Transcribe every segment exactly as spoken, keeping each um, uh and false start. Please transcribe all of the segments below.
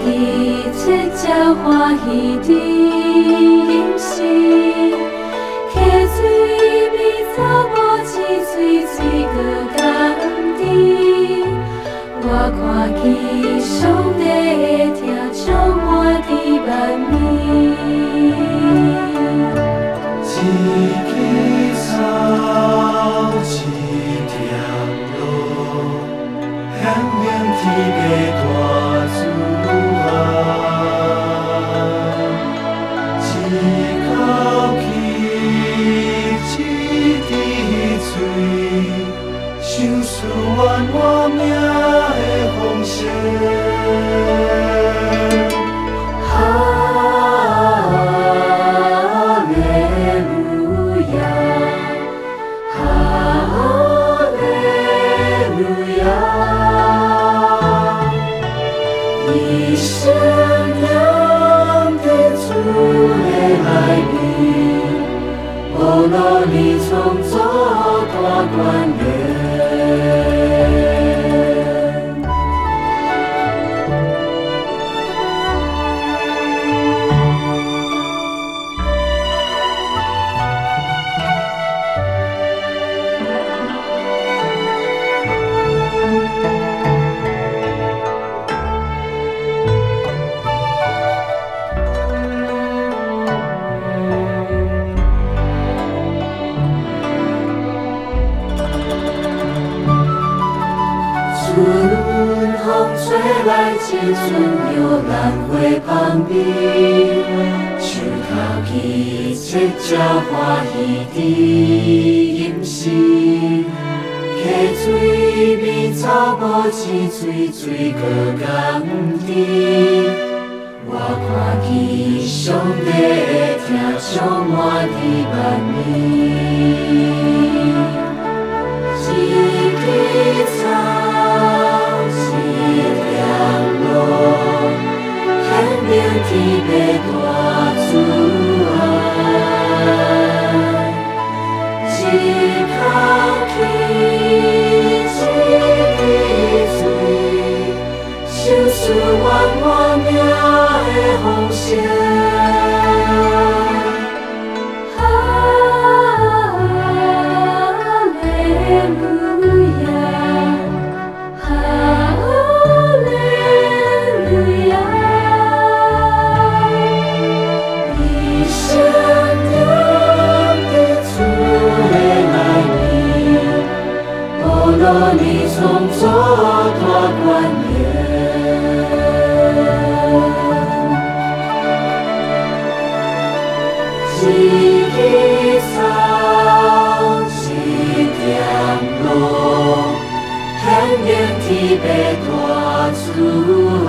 一切才欢喜的饮食，溪水比草木青翠水搁甘甜。我看见上帝的疼充满的万面。 一枝草，一条路，向明天的大自然。一口气，一滴水，想思源我命的丰盛。一生养的主的来临，无路你创造大观念。春风吹来，青春又兰花旁边，树头起切鸟欢喜的饮食，溪水比草木青翠水搁甘甜。我看见上帝的疼充满的万面。一枝草，明天的大自然，一口气，一滴水，想思源我命的丰盛。你创造大观念，一枝草，一条路，向明天的大自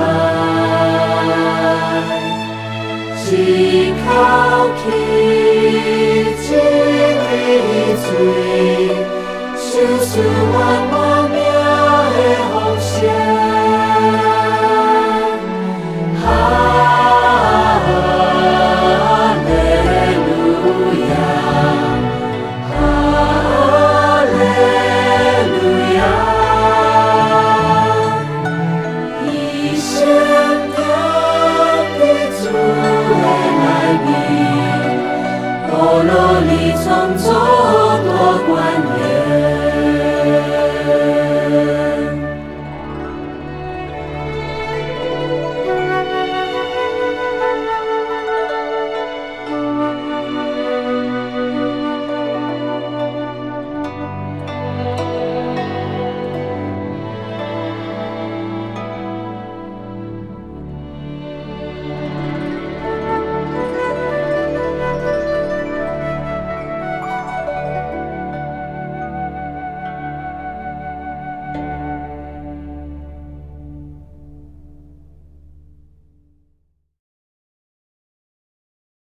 然。一口气，一滴水，想思源我命的丰盛。哈利路亚，哈利路亚，一生养的主的来临，无路你创造大观念。